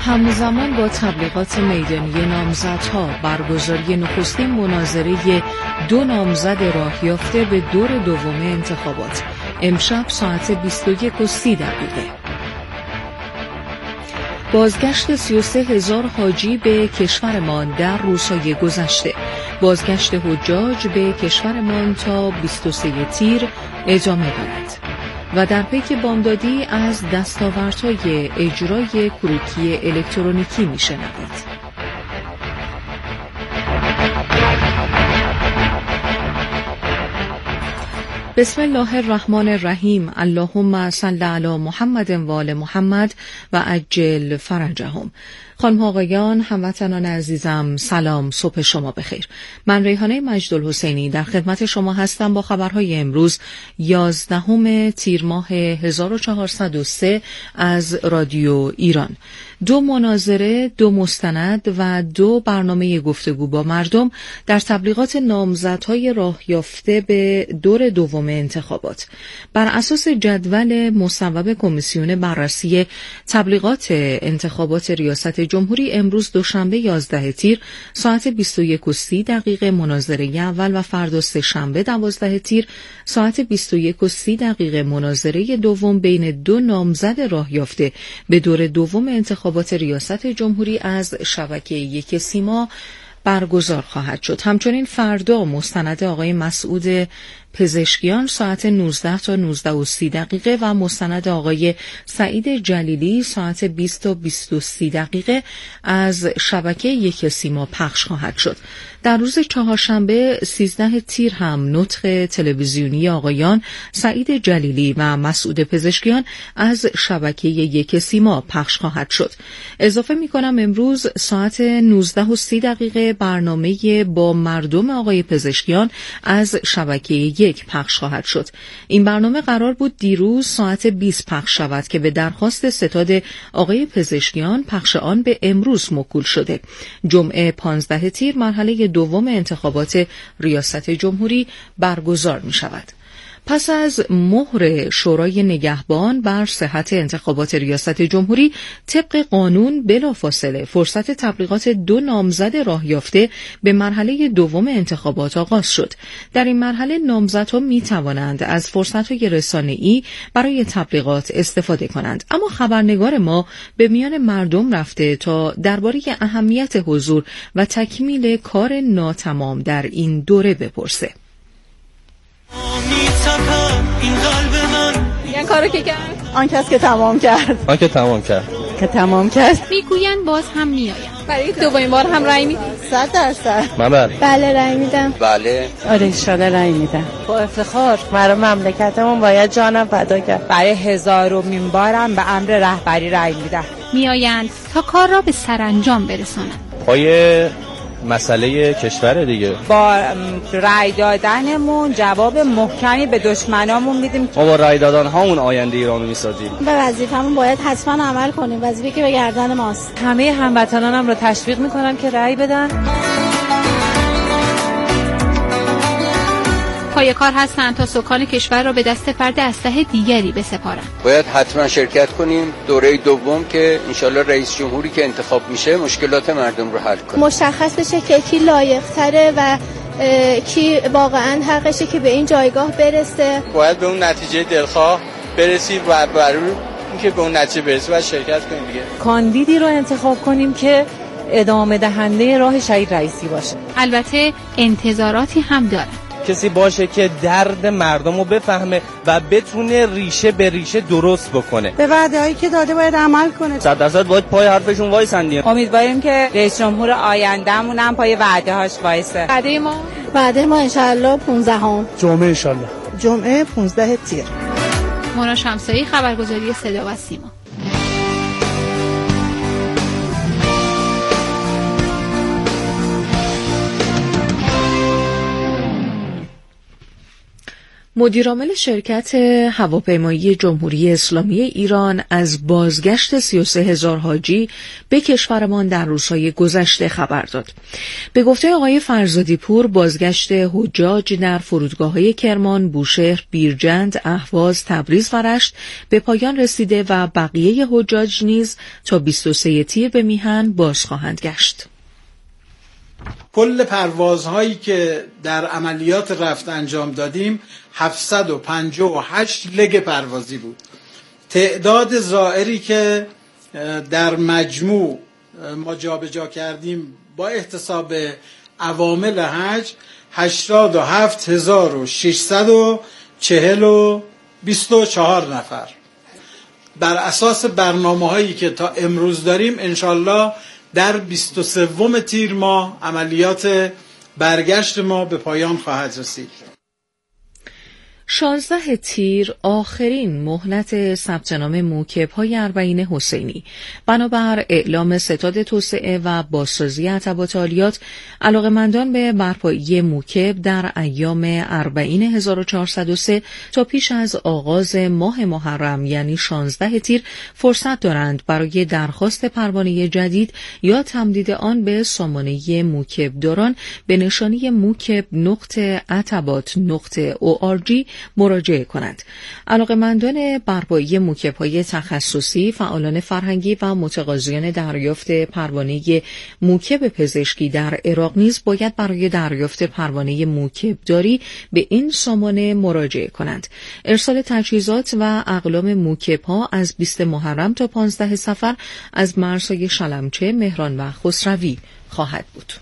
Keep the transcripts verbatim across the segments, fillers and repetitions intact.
همزمان با تبلیغات میدانی نامزدها برگزاری نخستین مناظره دو نامزد راه یافته به دور دوم انتخابات امشب ساعت بیست و یک و سی دقیقه. بازگشت سی و سه هزار حاجی به کشورمان در روزهای گذشته. بازگشت حجاج به کشورمان تا بیست و سه تیر ادامه دارد. و در پیک بامدادی از دستاوردهای اجرای کروکی الکترونیکی میشنوید. بسم الله الرحمن الرحیم. اللهم صل علی محمد و آل محمد و عجل فرجهم. خانم ها آقایان، هموطنان عزیزم، سلام، صبح شما بخیر. من ریحانه مجدالحسینی در خدمت شما هستم با خبرهای امروز یازدهم تیر ماه هزار و چهارصد و سه از رادیو ایران. دو مناظره، دو مستند و دو برنامه گفتگو با مردم در تبلیغات نامزدهای راه یافته به دور دوم انتخابات. بر اساس جدول مصوب کمیسیون بررسی تبلیغات انتخابات ریاست جمهوری امروز دوشنبه یازده تیر ساعت بیست و یک و سی دقیقه مناظره اول و فردا سه‌شنبه دوازده تیر ساعت بیست و یک و سی دقیقه مناظره دوم بین دو نامزد راه یافته به دور دوم انتخابات ریاست جمهوری از شبکه یک سیما برگزار خواهد شد. همچنین فردا مستند آقای مسعود پزشکیان ساعت نوزده تا نوزده و سی دقیقه و مستند آقای سعید جلیلی ساعت بیست تا بیست و سی دقیقه از شبکه یک سیما پخش خواهد شد. در روز چهارشنبه سیزده تیر هم نطق تلویزیونی آقایان سعید جلیلی و مسعود پزشکیان از شبکه یک سیما پخش خواهد شد. اضافه می کنم امروز ساعت نوزده و سی دقیقه برنامه با مردم آقای پزشکیان از شبکه یک پخش خواهد شد. این برنامه قرار بود دیروز ساعت بیست پخش شود که به درخواست ستاد آقای پزشکیان پخش آن به امروز موکول شده. جمعه پانزده تیر مرحله دوم انتخابات ریاست جمهوری برگزار می شود. پس از مهر شورای نگهبان بر صحت انتخابات ریاست جمهوری طبق قانون بلافاصله فرصت تبلیغات دو نامزد راه یافته به مرحله دوم انتخابات آغاز شد. در این مرحله نامزدها می توانند از فرصت‌های رسانه‌ای برای تبلیغات استفاده کنند، اما خبرنگار ما به میان مردم رفته تا درباره اهمیت حضور و تکمیل کار ناتمام در این دوره بپرسه. این قلب من این کارو که کرد آن کس که تمام کرد آن که تمام کرد که تمام کرد میگوین باز هم میآیم. برای دومین بار هم رأی میدید؟ صد درصد من بله بله رأی میدم. بله آره انشالله رأی میدم. با افتخار. برای مملکتمون باید جانم فدا کرد. برای هزارمین بارم به امر رهبری رأی میدم. میآیند تا کار را به سرانجام برسانند. پای مسئله کشور دیگه. با رأی دادنمون جواب محکمی به دشمنامون میدیم. ما با رأی دادن همون آینده ایرانو میسازیم. به وظیفمون باید حتما عمل کنیم. وظیفه که به گردن ماست. همه هموطنانم رو تشویق میکنم که رأی بدن. پای کار هستند تا سکان کشور را به دست فرد اسلحه دیگری بسپارند. باید حتما شرکت کنیم دوره دوم که انشالله رئیس جمهوری که انتخاب میشه مشکلات مردم رو حل کنه. مشخص بشه که کی لایق تره و کی واقعا حقشه که به این جایگاه برسه. باید به اون نتیجه دلخواه برسی و برای اینکه به اون نتیجه برسی باید شرکت کنیم دیگه. کاندیدی رو انتخاب کنیم که ادامه دهنده راه شهید رئیسی باشه. البته انتظاراتی هم داره. کسی باشه که درد مردم رو بفهمه و بتونه ریشه به ریشه درست بکنه. به وعده‌هایی که داده باید عمل کنه. صد درصد باید پای حرفشون وایسندیم. امیدواریم که رئیس جمهور آینده‌مون هم پای وعده‌هاش وایسه. وعده ما وعده ما انشالله پانزدهم جمعه انشالله جمعه پانزده تیر. مونا شمسایی، خبرگزاری صدا و سیما. مدیرعامل شرکت هواپیمایی جمهوری اسلامی ایران از بازگشت سی و سه هزار حاجی به کشورمان در روزهای گذشته خبر داد. به گفته آقای فرزادی پور، بازگشت حجاج در فرودگاه‌های کرمان، بوشهر، بیرجند، اهواز، تبریز و رشت به پایان رسیده و بقیه حجاج نیز تا بیست و سوم تیر به میهن باز خواهند گشت. کل پروازهایی که در عملیات رفت انجام دادیم هفتصد و پنجاه و هشت لگ پروازی بود. تعداد زائری که در مجموع ما جابجا کردیم با احتساب عوامل حج هشتاد و هفت هزار و ششصد و چهل و بیست و چهار نفر. بر اساس برنامه هایی که تا امروز داریم انشالله در بیست و سوم تیر ماه عملیات برگشت ما به پایان خواهد رسید. شانزده تیر آخرین مهلت ثبت نام موکب‌های اربعین حسینی. بنابر اعلام ستاد توسعه و بازسازی عتبات عالیات، علاقه‌مندان به برپایی موکب در ایام اربعین هزار و چهارصد و سه تا پیش از آغاز ماه محرم یعنی شانزده تیر فرصت دارند برای درخواست پروانه جدید یا تمدید آن به سامانه موکب داران به نشانی موکب نقطه عتبات نقطه او آر جی مراجعه کنند. علاقه‌مندان برپایی موکب‌های تخصصی، فعالان فرهنگی و متقاضیان دریافت پروانه موکب پزشکی در عراق نیز باید برای دریافت پروانه موکبداری به این سامانه مراجعه کنند. ارسال تجهیزات و اقلام موکب‌ها از بیست محرم تا پانزده صفر از مرزهای شلمچه، مهران و خسروی خواهد بود.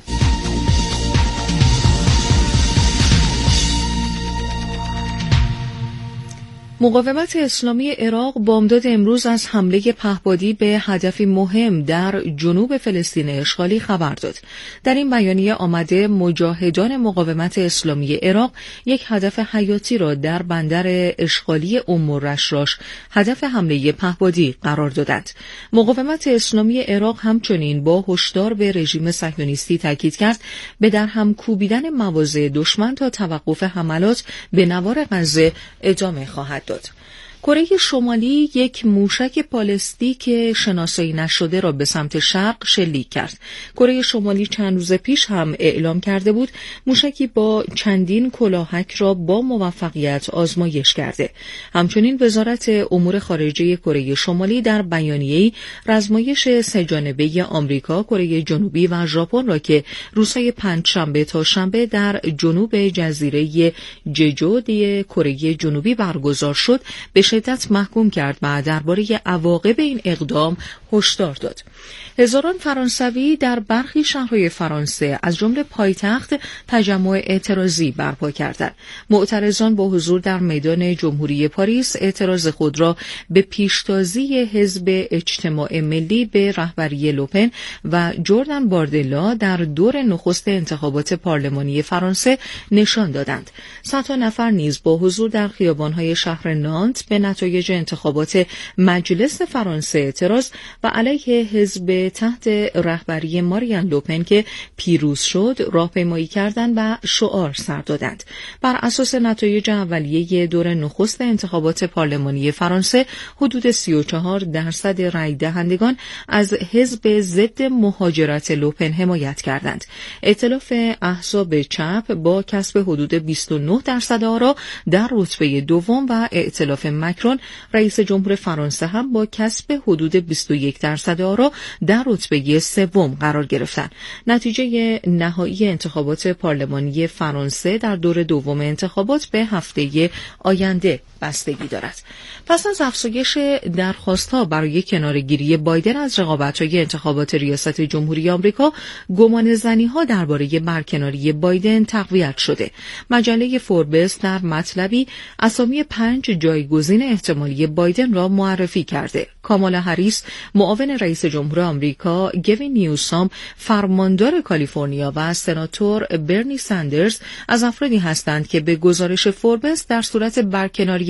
مقاومت اسلامی عراق بامداد امروز از حمله پهپادی به هدفی مهم در جنوب فلسطین اشغالی خبر داد. در این بیانیه آمده مجاهدان مقاومت اسلامی عراق یک هدف حیاتی را در بندر اشغالی ام الرشراش هدف حمله پهپادی قرار دادند. مقاومت اسلامی عراق همچنین با هشدار به رژیم صهیونیستی تاکید کرد به درهم کوبیدن مواضع دشمن تا توقف حملات به نوار غزه ادامه خواهد داد. کره شمالی یک موشک بالستیک شناسایی نشده را به سمت شرق شلیک کرد. کره شمالی چند روز پیش هم اعلام کرده بود موشکی با چندین کلاهک را با موفقیت آزمایش کرده. همچنین وزارت امور خارجه کره شمالی در بیانیه‌ای آزمایش سه‌جانبه آمریکا، کره جنوبی و ژاپن را که روزهای پنجشنبه تا شنبه در جنوب جزیره ججو کره جنوبی برگزار شد به شدت محکوم کرد و درباره عواقب این اقدام هشدار داد. هزاران فرانسوی در برخی شهرهای فرانسه از جمله پایتخت تجمع اعتراضی برپا کردند. معترضان با حضور در میدان جمهوری پاریس اعتراض خود را به پیشتازی حزب اجتماع ملی به رهبری لوپن و جردن باردلا در دور نخست انتخابات پارلمانی فرانسه نشان دادند. صدها نفر نیز با حضور در خیابان‌های شهر نانت به نتایج انتخابات مجلس فرانسه اعتراض و علیه حزب تحت رهبری مارین لوپن که پیروز شد راهپیمایی کردند و شعار سر دادند. بر اساس نتایج اولیه دور نخست انتخابات پارلمانی فرانسه حدود سی و چهار درصد رای دهندگان از حزب ضد مهاجرت لوپن حمایت کردند. ائتلاف احزاب چپ با کسب حدود بیست و نه درصد آرا در رتبه دوم و ائتلاف مکرون رئیس جمهور فرانسه هم با کسب حدود بیست و یک درصد آرا در رتبه سوم قرار گرفتند. نتیجه نهایی انتخابات پارلمانی فرانسه در دور دوم انتخابات به هفته آینده بستگی دارد. پس از افزایش درخواست‌ها برای کناره‌گیری بایدن از رقابت‌های انتخابات ریاست جمهوری آمریکا، گمانه‌زنی‌ها درباره برکناری بایدن تقویت شده. مجله فوربس در مطلبی اسامی پنج جایگزین احتمالی بایدن را معرفی کرده. کامالا هریس، معاون رئیس جمهور آمریکا، گوین نیوسام، فرماندار کالیفرنیا و سناتور برنی ساندرز از افرادی هستند که به گزارش فوربس در صورت برکناری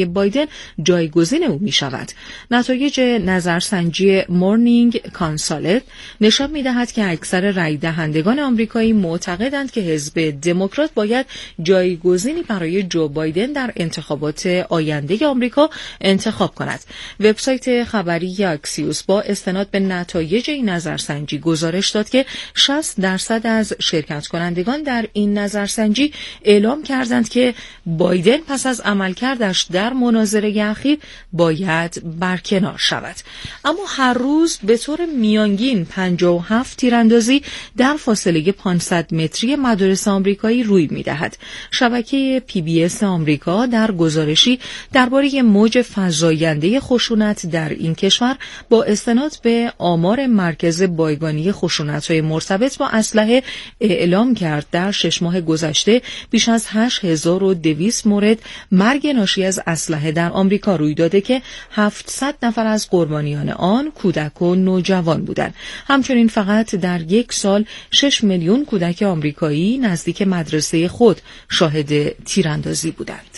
آقای بایدن جایگزین او می شود. نتایج نظرسنجی مورنینگ کانسالت نشان می دهد که اکثر رای دهندگان آمریکایی معتقدند که حزب دموکرات باید جایگزینی برای جو بایدن در انتخابات آینده آمریکا انتخاب کند. وبسایت خبری اکسیوس با استناد به نتایج این نظرسنجی گزارش داد که شصت درصد از شرکت کنندگان در این نظرسنجی اعلام کردند که بایدن پس از عملکردش در مناظره اخیر باید برکنار شود. اما هر روز به طور میانگین پنجاه و هفت تیراندازی در فاصله پانصد متری مدارس آمریکایی روی می‌دهد. شبکه پی بی اس آمریکا در گزارشی درباره موج فزاینده خشونت در این کشور با استناد به آمار مرکز بایگانی خشونت‌های مرتبط با اسلحه اعلام کرد در شش ماه گذشته بیش از هشت هزار و دویست مورد مرگ ناشی از اسلحه در آمریکا روی داده که هفتصد نفر از قربانیان آن کودک و نوجوان بودند. همچنین فقط در یک سال شش میلیون کودک آمریکایی نزدیک مدرسه خود شاهد تیراندازی بودند.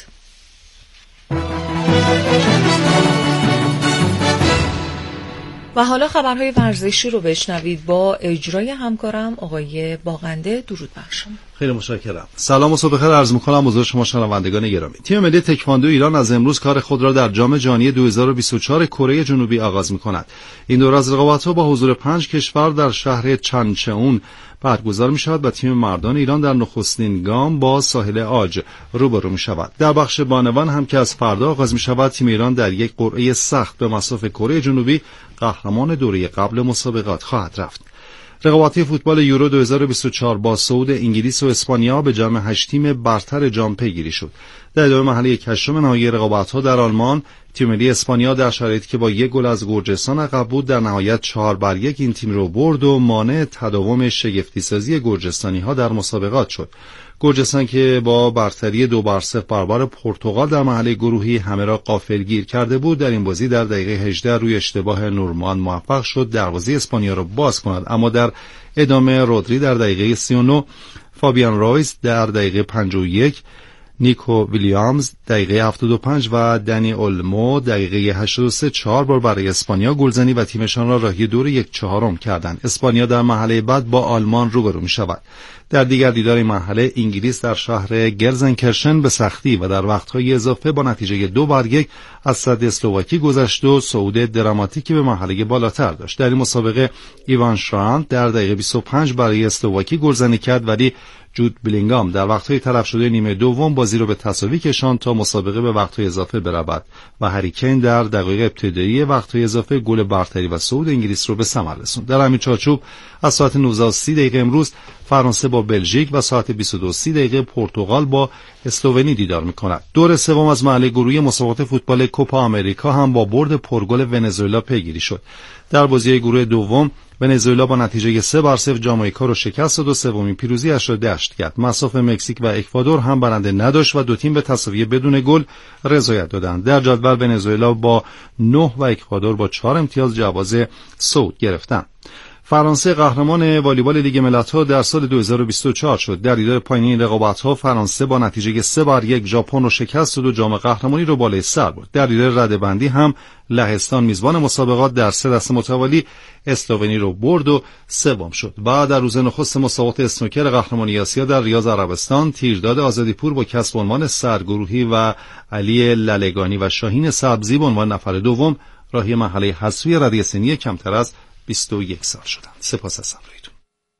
و حالا خبرهای ورزشی رو بشنوید با اجرای همکارم آقای باغنده. درود بر شما. خیلی متشکرم. سلام و صبح بخیر عرض می‌کنم حضور شما شنوندگان گرامی. تیم ملی تکواندو ایران از امروز کار خود را در جام جهانی دو هزار و بیست و چهار کره جنوبی آغاز می‌کند. این دوره از رقابت‌ها با حضور پنج کشور در شهر چنچئون برگزار می‌شود و تیم مردان ایران در نخستین گام با ساحل عاج روبرو می‌شود. در بخش بانوان هم که از فردا آغاز می‌شود، تیم ایران در یک قرعه سخت به مصاف کره جنوبی قهرمان دوره قبل مسابقات خواهد رفت. رقابت‌های فوتبال یورو دو هزار و بیست و چهار با صعود انگلیس و اسپانیا به جمع هشت تیم برتر جام پیگیری شد. در ادامه مرحله هشتم نهایی رقابت‌ها در آلمان، تیم ملی اسپانیا در شرایطی که با یک گل از گرجستان عقب بود در نهایت چهار بر یک این تیم رو برد و مانع تداوم شگفتی‌سازی گرجستانی‌ها در مسابقات شد. گرجستان که با برتری دو بر صفر برابر پرتغال در مرحله گروهی همه را غافلگیر کرده بود، در این بازی در دقیقه هجده روی اشتباه نورمان موفق شد دروازه اسپانیا را باز کند، اما در ادامه رودری در دقیقه سی و نه، فابیان رویز در دقیقه پنجاه و یک، نیکو ویلیامز دقیقه هفتاد و پنج و دنی اولمو دقیقه هشتاد و سه چهار بار برای اسپانیا گلزنی و تیمشان را راهی دور یک چهارم کردند. اسپانیا در مرحله بعد با آلمان روبرو می شود. در دیگر دیدار این مرحله انگلیس در شهر گلزنکرشن به سختی و در وقتهای اضافه با نتیجه دو بر یک از صد اسلواکی گذشت و صعود دراماتیکی به مرحله بالاتر داشت. در این مسابقه ایوان شرانت در دقیقه بیست و پنج برای اسلواکی گلزنی کرد، ولی جود بلینگام در وقتهای تلف شده نیمه دوم بازی را به تساوی کشاند تا مسابقه به وقتهای اضافه برود و هری کین در دقایق ابتدایی وقتهای اضافه گل برتری و صعود انگلیس را به ثمر رساند. در همین چارچوب از ساعت نوزده و سی دقیقه امروز فرانسه با بلژیک و ساعت بیست و دو و سی دقیقه پرتغال با اسلوونی دیدار می‌کند. دور سوم از مرحله گروهی مسابقات فوتبال کوپا آمریکا هم با برد پرگل ونزوئلا پیگیری شد. در بازی گروه دوم ونزوئلا با نتیجه سه بر صفر جامائیکا را شکست داد و سومین پیروزی‌اش را دشت کرد. مصاف مکزیک و اکوادور هم برنده نداشت و دو تیم به تساوی بدون گل رضایت دادند. در جدول ونزوئلا با نه و اکوادور با چهار امتیاز جواز صعود گرفتند. فرانسه قهرمان والیبال لیگ ملت‌ها در سال دو هزار و بیست و چهار شد. در دیدار پایانی این رقابت‌ها فرانسه با نتیجه سه بر یک ژاپن را شکست داد و جام قهرمانی را بالای سر برد. در دیدار رده‌بندی هم لهستان میزبان مسابقات در سه دست متوالی اسلوونی را برد و سوم شد. بعد در روز نخست مسابقات اسنوکر قهرمانی آسیا در ریاض عربستان، تیرداد آزادیپور با کسب عنوان سرگروهی و علی للگانی و شاهین سبزی به عنوان نفر دوم راهی مرحله حذفی رده سنی کمتر از بیست و یک سال شدند. سپاس از همراهیتون.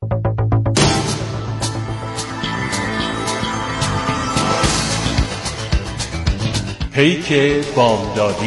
پیک بامدادی.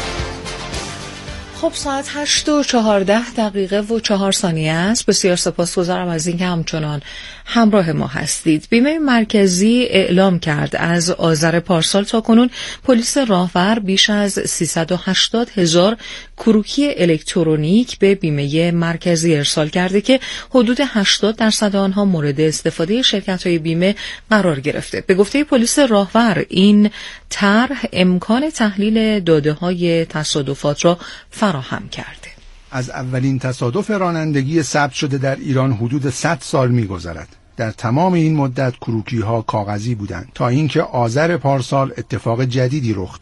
خب ساعت هشت و چهارده دقیقه و چهار ثانیه است. بسیار سپاسگزارم از اینکه همچنان همراه ما هستید. بیمه مرکزی اعلام کرد از آذر پارسال تا کنون پلیس راهور بیش از سیصد و هشتاد هزار کروکی الکترونیک به بیمه مرکزی ارسال کرده که حدود هشتاد درصد آنها مورد استفاده شرکت‌های بیمه قرار گرفته. به گفته پلیس راهور این طرح امکان تحلیل داده‌های تصادفات را فراهم کرده. از اولین تصادف رانندگی ثبت شده در ایران حدود صد سال می‌گذرد. در تمام این مدت کروکی‌ها کاغذی بودند تا اینکه آذر پارسال اتفاق جدیدی رخ داد.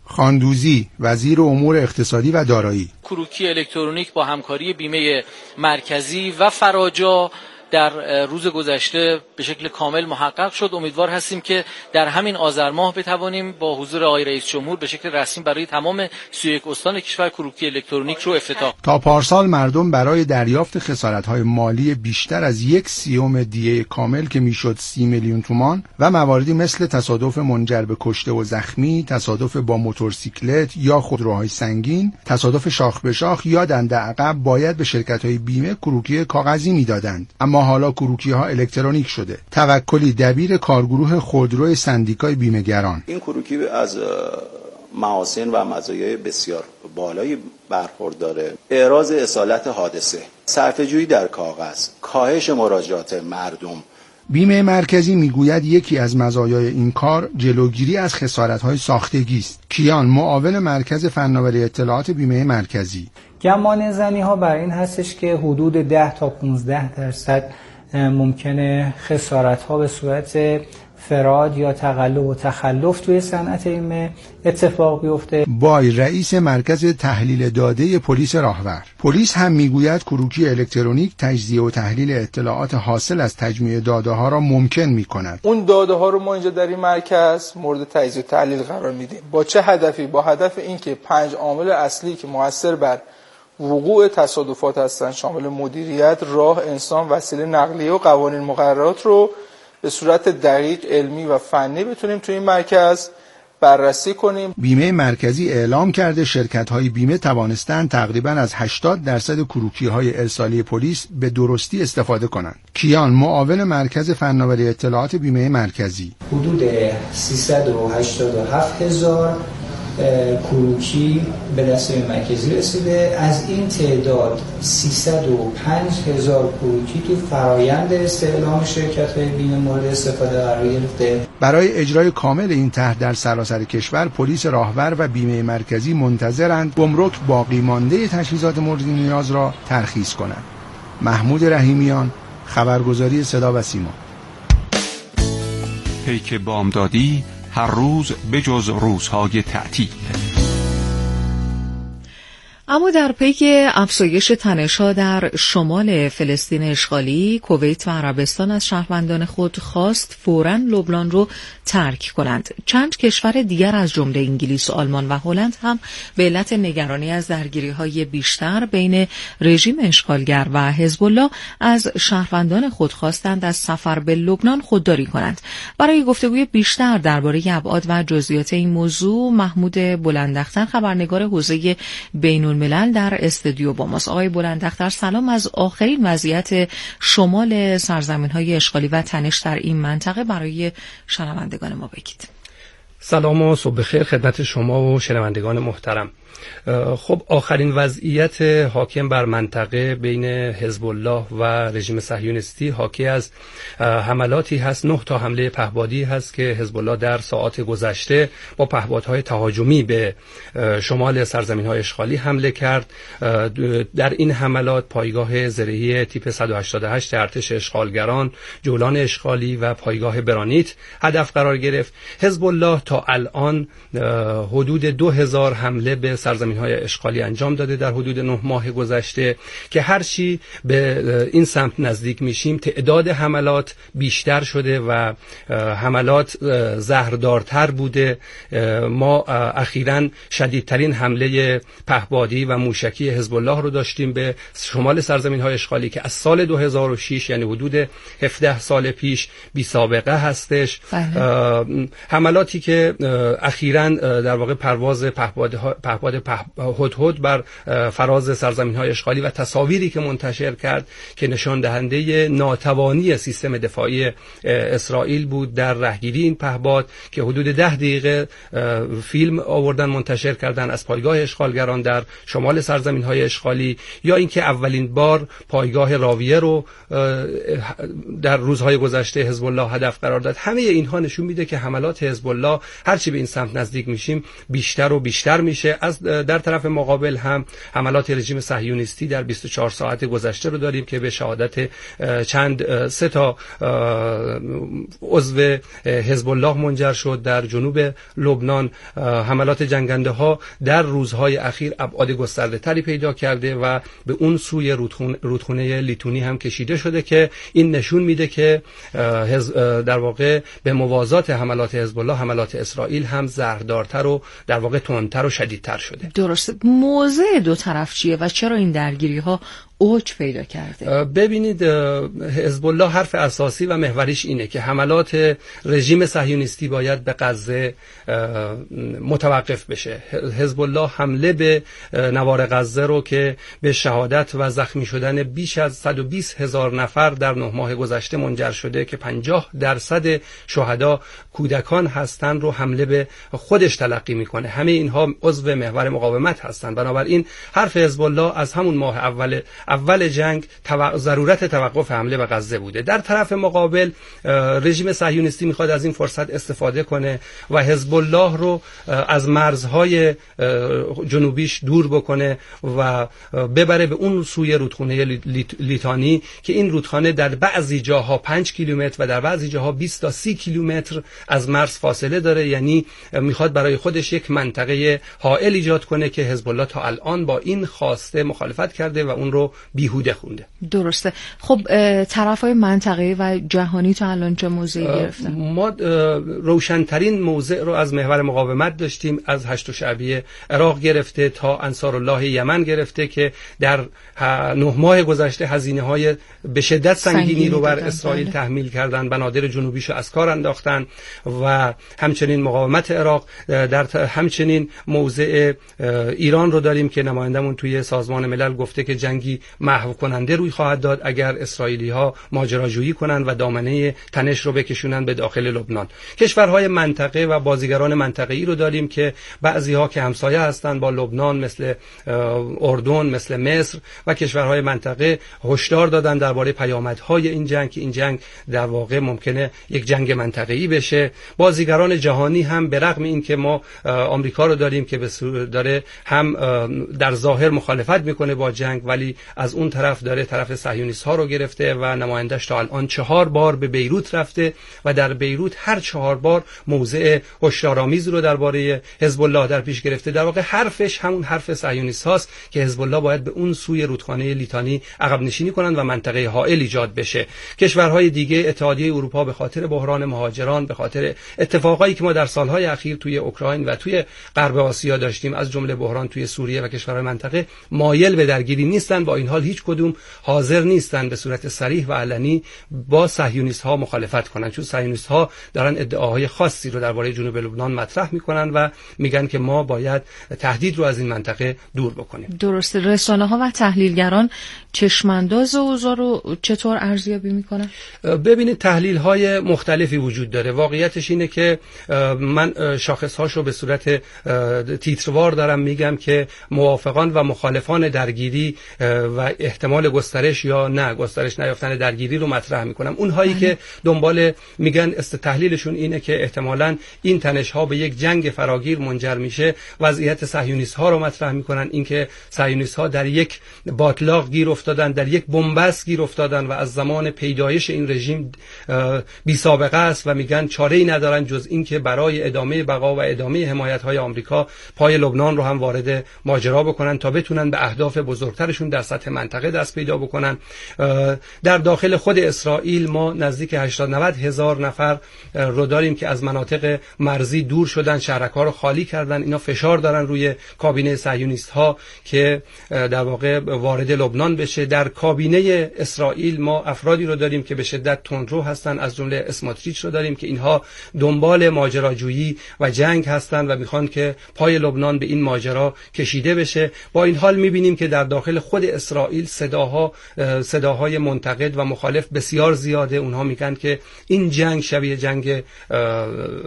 خاندوزی، وزیر امور اقتصادی و دارایی: کروکی الکترونیک با همکاری بیمه مرکزی و فراجا در روز گذشته به شکل کامل محقق شد. امیدوار هستیم که در همین آذر ماه بتوانیم با حضور آقای رئیس جمهور به شکل رسمی برای تمام سی و یک استان کشور کروکی الکترونیک رو افتتاح. تا پارسال مردم برای دریافت خسارت‌های مالی بیشتر از یک سیوم دیه کامل که میشد سی میلیون تومان و مواردی مثل تصادف منجر به کشته و زخمی، تصادف با موتورسیکلت یا خودروهای سنگین، تصادف شاخ به شاخ یا دنده عقب باید به شرکت‌های بیمه کروکی کاغذی میدادند، اما حالا کروکی‌ها الکترونیک شده. توکلی، دبیر کارگروه خودروی سندیکای بیمه‌گران: این کروکی از محاسن و مزایای بسیار بالایی برخورداره. اعراض اصالت حادثه، صرفه‌جویی در کاغذ، کاهش مراجعات مردم. بیمه مرکزی میگوید یکی از مزایای این کار جلوگیری از خسارت‌های ساختگی است. کیان، معاون مرکز فناوری اطلاعات بیمه مرکزی: گمان زنی ها بر این هستش که حدود ده تا پانزده درصد ممکنه خسارت ها به صورت فراد یا تقلب و تخلف توی صنعت بیمه اتفاق بیفته. بای، رئیس مرکز تحلیل داده پلیس راهور: پلیس هم میگوید کروکی الکترونیک تجزیه و تحلیل اطلاعات حاصل از تجمیع داده ها را ممکن میکند. اون داده ها رو ما اینجا در این مرکز مورد تجزیه و تحلیل قرار میدیم. با چه هدفی؟ با هدف اینکه پنج عامل اصلی که مؤثر بر وقوع تصادفات هستند، شامل مدیریت، راه، انسان، وسیله نقلیه و قوانین مقررات رو به صورت دقیق، علمی و فنی بتونیم توی این مرکز بررسی کنیم. بیمه مرکزی اعلام کرده شرکت‌های بیمه توانستند تقریباً از هشتاد درصد کروکی‌های ارسالی پلیس به درستی استفاده کنند. کیان، معاون مرکز فناوری اطلاعات بیمه مرکزی: حدود سیصد و هشتاد و هفت هزار کروکی به دست مرکزی رسیده. از این تعداد سیصد و پنج هزار کروکی تو فرایند استعلام شرکت‌های بیمه مورد استفاده قرار گرفته. برای اجرای کامل این طرح در سراسر کشور پلیس راهور و بیمه مرکزی منتظرند گمرک باقی مانده تجهیزات مورد نیاز را ترخیص کنند. محمود رحیمیان، خبرگزاری صدا و سیما. پیک بامدادی هر روز بجز روزهای تعطیل. اما در پیک افزایش تنش‌ها در شمال فلسطین اشغالی، کویت و عربستان از شهروندان خود خواست فوراً لبنان رو ترک کنند. چند کشور دیگر از جمله انگلیس، آلمان و هلند هم به علت نگرانی از درگیری‌های بیشتر بین رژیم اشغالگر و حزب الله از شهروندان خود خواستند از سفر به لبنان خودداری کنند. برای گفتگوی بیشتر درباره ابعاد و جزئیات این موضوع، محمود بلنداختر، خبرنگار حوزه بین الملل در استودیو با ماست. آقای بلنداختر سلام. از آخرین وضعیت شمال سرزمین‌های اشغالی و تنش در این منطقه برای شنوندگان ما بگید. سلام و صبح خیر خدمت شما و شنوندگان محترم. خب آخرین وضعیت حاکم بر منطقه بین حزب الله و رژیم صهیونیستی حاکی از حملاتی هست. نه تا حمله پهپادی هست که حزب الله در ساعات گذشته با پهپادهای تهاجمی به شمال سرزمین‌های اشغالی حمله کرد. در این حملات پایگاه زرهی تیپ صد و هشتاد و هشت ارتش اشغالگران، جولان اشغالی و پایگاه برانیت هدف قرار گرفت. حزب الله تا الان حدود دو هزار حمله به سرزمین‌های اشغالی انجام داده در حدود نه ماه گذشته که هرچی به این سمت نزدیک میشیم تعداد حملات بیشتر شده و حملات زهردارتر بوده. ما اخیراً شدیدترین حمله پهپادی و موشکی حزب الله رو داشتیم به شمال سرزمین‌های اشغالی که از سال دو هزار و شش یعنی حدود هفده سال پیش بی سابقه هستش. حملاتی که اخیراً در واقع پرواز پهپاد هدهد بر فراز سرزمین‌های اشغالی و تصاویری که منتشر کرد که نشان دهنده ناتوانی سیستم دفاعی اسرائیل بود در رهگیری این پهپاد که حدود ده دقیقه فیلم آوردن منتشر کردن از پایگاه اشغالگران در شمال سرزمین‌های اشغالی، یا اینکه اولین بار پایگاه راویه رو در روزهای گذشته حزب الله هدف قرار داد. همه اینها نشون میده که حملات حزب الله هرچی به این سمت نزدیک میشیم بیشتر و بیشتر میشه. از در طرف مقابل هم حملات رژیم صهیونیستی در بیست و چهار ساعت گذشته رو داریم که به شهادت چند سه تا عضو حزب الله منجر شد در جنوب لبنان. حملات جنگنده ها در روزهای اخیر ابعاد گسترده تری پیدا کرده و به اون سوی رودخونه, رودخونه لیتونی هم کشیده شده که این نشون میده که در واقع به موازات حملات حزب الله حملات اسرائیل هم زهردارتر و در واقع تندتر و شدیدتر شده. درسته. موضع دو طرف چیه و چرا این درگیری ها اوج پیدا کرده؟ ببینید حزب الله حرف اساسی و محوریش اینه که حملات رژیم صهیونیستی باید به غزه متوقف بشه. حزب الله حمله به نوار غزه رو که به شهادت و زخمی شدن بیش از صد و بیست هزار نفر در نه ماه گذشته منجر شده که پنجاه درصد شهدا کودکان هستند رو حمله به خودش تلقی میکنه. همه اینها عضو محور مقاومت هستند. بنابراین حرف حزب الله از همون ماه اول اول جنگ تو... ضرورت توقف حمله به غزه بوده. در طرف مقابل رژیم صهیونیستی میخواد از این فرصت استفاده کنه و حزب الله رو از مرزهای جنوبیش دور بکنه و ببره به اون سوی رودخونه لیتانی که این رودخانه در بعضی جاها پنج کیلومتر و در بعضی جاها بیست تا سی کیلومتر از مرز فاصله داره. یعنی میخواد برای خودش یک منطقه حائل ایجاد کنه که حزب الله تا الان با این خواسته مخالفت کرده و اون رو بیهوده خونده. درسته. خب طرفای منطقه‌ای و جهانی تا الان چه موضعی گرفتن؟ ما روشنترین موضع رو از محور مقاومت داشتیم، از هشت شعبیه عراق گرفته تا انصارالله یمن گرفته که در نه ماه گذشته هزینه‌های به شدت سنگینی رو بر اسرائیل تحمیل کردن، بنادر جنوبیشو از کار انداختن و همچنین مقاومت عراق. در همچنین موضع ایران رو داریم که نمایندمون توی سازمان ملل گفته که جنگی محو کننده روی خواهد داد اگر اسرائیلی ها ماجراجویی کنند و دامنه تنش رو بکشونن به داخل لبنان. کشورهای منطقه و بازیگران منطقه‌ای رو داریم که بعضی ها که همسایه هستند با لبنان مثل اردن، مثل مصر و کشورهای منطقه هشدار دادن درباره پیامدهای این جنگ که این جنگ در واقع ممکنه یک جنگ منطقه‌ای بشه. بازیگران جهانی هم به رغم این که ما آمریکا رو داریم که داره هم در ظاهر مخالفت میکنه با جنگ ولی از اون طرف داره طرف صهیونیست ها رو گرفته و نمایندش تا الان چهار بار به بیروت رفته و در بیروت هر چهار بار موضع هشدارآمیز رو درباره حزب الله در پیش گرفته. در واقع حرفش همون حرف صهیونیست هاست که حزب الله باید به اون سوی رودخانه لیتانی عقب نشینی کنند و منطقه حائل ایجاد بشه. کشورهای دیگه اتحادیه اروپا به خاطر بحران مهاجران، به خاطر اتفاقایی که ما در سالهای اخیر توی اوکراین و توی غرب آسیا داشتیم از جمله بحران توی سوریه و کشورهای منطقه مایل به درگیری نیستن. با این حال هیچ کدوم حاضر نیستن به صورت صریح و علنی با صهیونیست ها مخالفت کنن، چون صهیونیست ها دارن ادعاهای خاصی رو درباره جنوب لبنان مطرح میکنن و میگن که ما باید تهدید رو از این منطقه دور بکنیم. درسته. رسانه ها و تحلیلگران چشمانداز اوضاع رو چطور ارزیابی میکنن؟ ببینید تحلیل های مختلفی وجود داره. واقعیتش اینه که من شاخص هاشو به صورت تیتروار دارم میگم که موافقان و مخالفان درگیری و احتمال گسترش یا نه گسترش نیافتن درگیری رو مطرح میکنم. اونهایی که دنبال میگن است تحلیلشون اینه که احتمالاً این تنش ها به یک جنگ فراگیر منجر میشه، وضعیت صهیونیست ها رو مطرح میکنن، اینکه صهیونیست ها در یک باطلاق گیر افتادن، در یک بنبست گیر افتادن و از زمان پیدایش این رژیم بی سابقه است و میگن چاره‌ای ندارن جز اینکه برای ادامه بقا و ادامه حمایت های آمریکا پای لبنان رو هم وارد ماجرا بکنن تا بتونن به اهداف بزرگترشون در سطح منطقه دست پیدا بکنن. در داخل خود اسرائیل ما نزدیک هشتاد نود هزار نفر رو داریم که از مناطق مرزی دور شدن، شهرک‌ها رو خالی کردن. اینا فشار دارن روی کابینه صهیونیست ها که در واقع وارد لبنان بشه. در کابینه اسرائیل ما افرادی رو داریم که به شدت تندرو هستن، از جمله اسماتریچ رو داریم که اینها دنبال ماجراجویی و جنگ هستن و میخوان که پای لبنان به این ماجرا کشیده بشه. با این حال میبینیم که در داخل خود اسرائیل صداها صداهای منتقد و مخالف بسیار زیاده. اونها میگن که این جنگ شبیه جنگ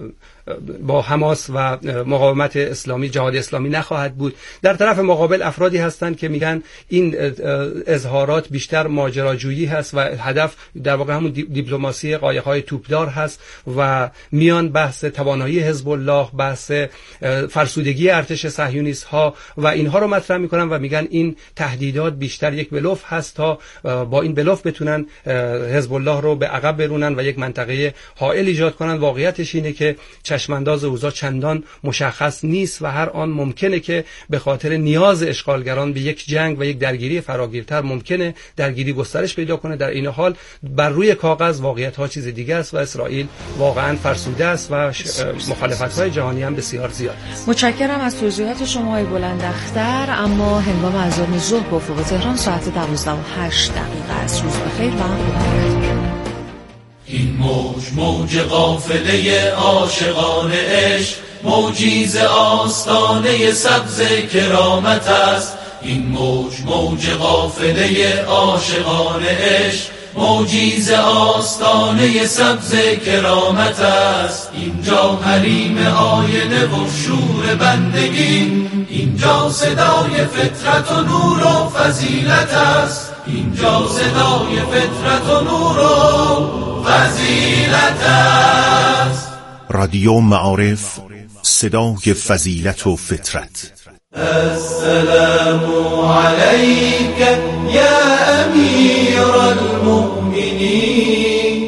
با حماس و مقاومت اسلامی، جهاد اسلامی نخواهد بود. در طرف مقابل افرادی هستند که میگن این اظهارات بیشتر ماجراجویی هست و هدف در واقع همون دیپلماسی قایق‌های توپدار هست و میان بحث توانایی حزب الله، بحث فرسودگی ارتش صهیونیست ها و اینها رو مطرح میکنن و میگن این تهدیدات بیشتر یک بلوف هست تا با این بلوف بتونن حزب الله رو به عقب برونن و یک منطقه حائل ایجاد کنن. واقعیتش اینه که چشمانداز اوضاع چندان مشخص نیست و هر آن ممکنه که به خاطر نیاز اشغالگران به یک جنگ و یک درگیری فراگیرتر ممکنه درگیری گسترش پیدا کنه. در این حال بر روی کاغذ واقعیت ها چیز دیگه است و اسرائیل واقعا فرسوده است و مخالفت های جهانی هم بسیار زیاد است. متشکرم از توضیحات شما ای بلندختر. اما هنگام اذان ظهر به افق تهران ساعت دوازده و هشت دقیقه است. روز بخیر و مبارک. این موج موج قافله عاشقان عشق، موجی ز آستانه سبز کرامت است. این موج موج قافله عاشقان عشق، موجی ز آستانه سبز کرامت است. اینجا حریم آینه و شور بندگی، اینجا صدای فطرت و نور و فضیلت است. اینجا صدای فطرت و نور و فضیلت است. رادیو معارف، صدای فضیلت و فطرت. السلام عليك يا أمير المؤمنين،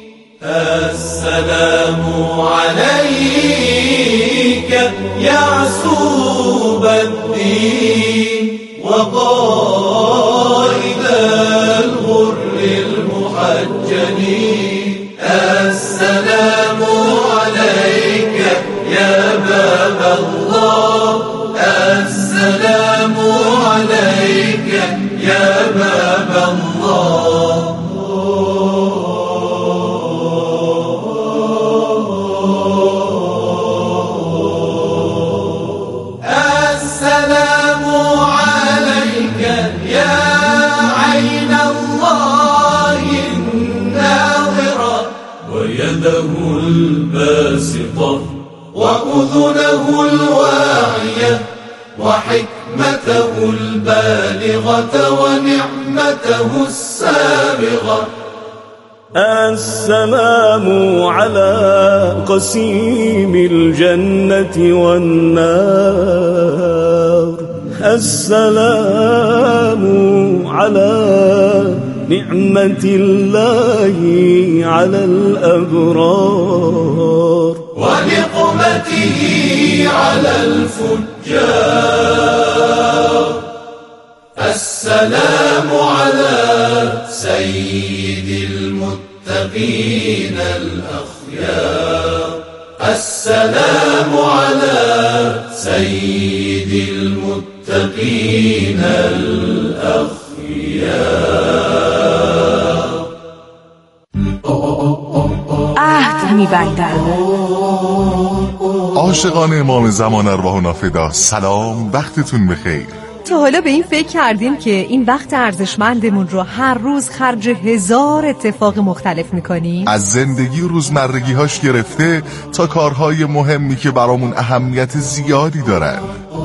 السلام عليك يا عصوب الدين وقائد الغر المحجلين. السلام عليك يا باب الله، السلام عليك يا باب الله. السلام عليك يا عين الله الناظرة ويده الباسطة وأذنه الواعية وحكمته البالغة ونعمته السابغة. السلام على قسيم الجنة والنار، السلام على نعمة الله على الأبرار ونقمته على الفجار. السلام على سيد المتقين الأخيار، السلام على سيد المتقين الأخيار. عهد می‌بندم. عاشقان امام زمان ارواحنا فدا، سلام، وقتتون بخیر. تا حالا به این فکر کردیم که این وقت ارزشمندمون رو هر روز خرج هزار اتفاق مختلف میکنیم؟ از زندگی روزمرگی هاش گرفته تا کارهای مهمی که برامون اهمیت زیادی دارن.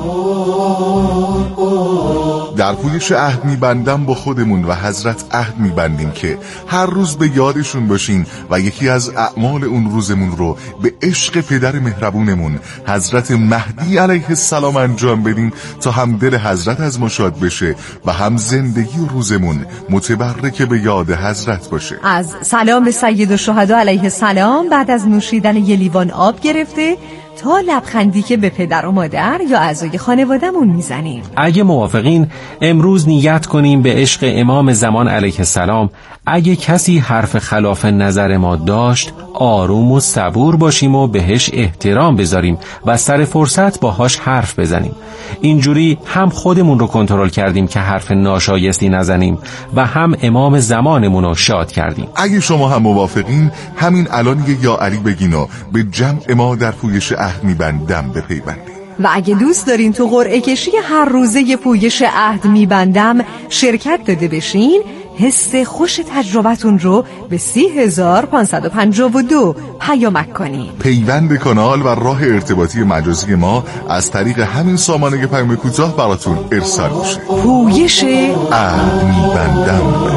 در پویش عهد میبندم با خودمون و حضرت عهد میبندیم که هر روز به یادشون باشیم و یکی از اعمال اون روزمون رو به عشق پدر مهربونمون حضرت مهدی علیه السلام انجام بدیم تا هم دل حضرت از ما شاد بشه و هم زندگی و روزمون متبرک به یاد حضرت باشه. از سلام به سید الشهدا علیه السلام بعد از نوشیدن یه لیوان آب گرفته تا لبخندی که به پدر و مادر یا اعضای خانواده‌مون میزنیم. اگه موافقین امروز نیت کنیم به عشق امام زمان علیه السلام. اگه کسی حرف خلاف نظر ما داشت آروم و صبور باشیم و بهش احترام بذاریم و سر فرصت باهاش حرف بزنیم. اینجوری هم خودمون رو کنترل کردیم که حرف ناشایستی نزنیم و هم امام زمانمون رو شاد کردیم. اگه شما هم موافقین همین الان یه یا علی بگین و به جمع ما در پویش عهد میبندم بپیوندید. و اگه دوست دارین تو قرعه کشی هر روزه پویش عهد میبندم شرکت داده بشین حس خوش تجربتون رو به سی هزار پانصد و پنجاه و دو پیامک کنید. پیوند کانال و راه ارتباطی مجازی ما از طریق همین سامانه پیام کوتاه براتون ارسال میشه. پویش عهد میبندم.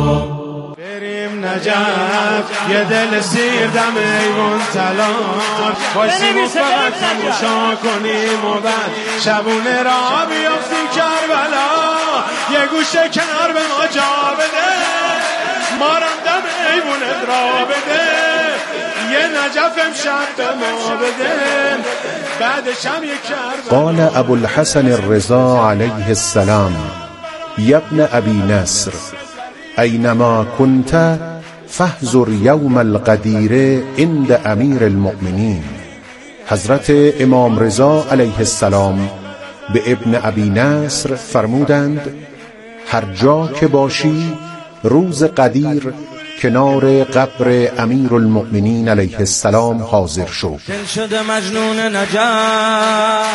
نجف یه دل سیر دم ایوان تلان بایستیم و فقط تماشا کنیم و بعد شبونه را بیافتیم کربلا یه گوشه کنار به ما جا بده مارم دم ایوانت را بده یه نجف امشب به ما بده بعدش هم یه کربلا. قال ابو الحسن الرضا علیه السلام یا ابن ابی نصر اینما کنت فاحذر یوم القدیر عند امیر المؤمنین. حضرت امام رضا علیه السلام به ابن ابی نصر فرمودند هر جا که باشی روز قدیر کنار قبر امیر المؤمنین علیه السلام حاضر شو. دل شده مجنون نجف